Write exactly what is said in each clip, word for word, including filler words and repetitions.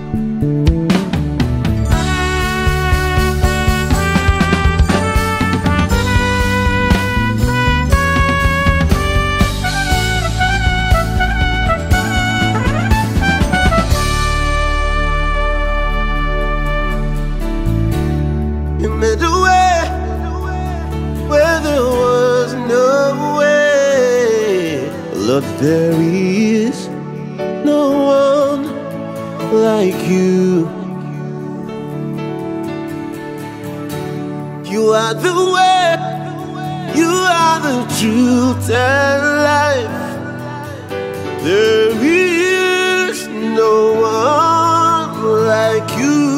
You made a way where there was no way. Lord, there is no one like you. You are the way, you are the truth and life. There is no one like you.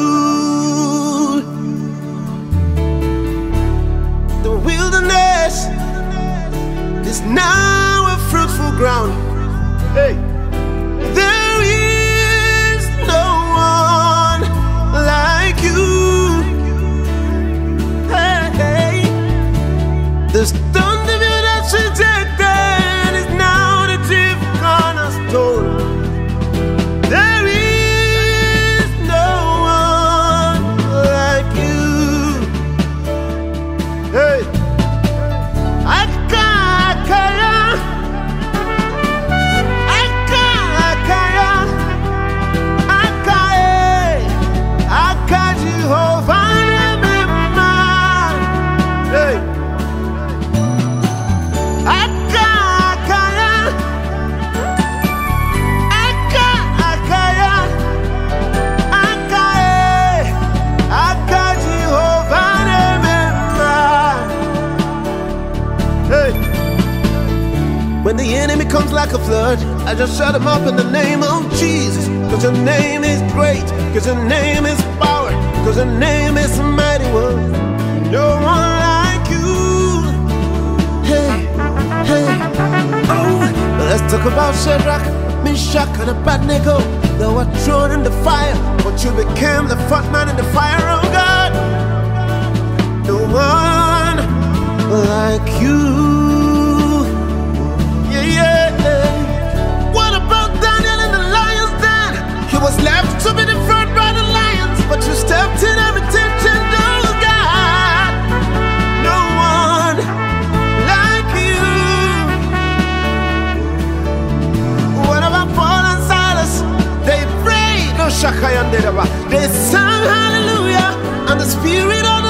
The wilderness is now a fruitful ground. Hey, there is no one like you. Hey, hey. The stone that you have rejected is now the chief cornerstone. There is no one like you. Hey, Akakaya, Akakaya, Akae, Aka Jehovah Remember. Hey, Akakaya, Akakaya, Akae, Aka Jehovah Remember. Hey, when the enemy comes like a flood, I just shut him up in the name of Jesus. Cause your name is great, cause your name is power, cause your name is a mighty one. No one like you. Hey, hey, oh, let's talk about Shadrach, Meshach, and Abednego. They were thrown in the fire, but you became the fourth man in the fire, oh God. No one like you. Yeah, yeah, yeah. What about Daniel in the lion's den? He was left to be devoured by the lions, but you stepped in every temptation, oh God. No one like you. What about Paul and Silas? They prayed, no Shakai and Dedaba. They sang hallelujah, and the Spirit of the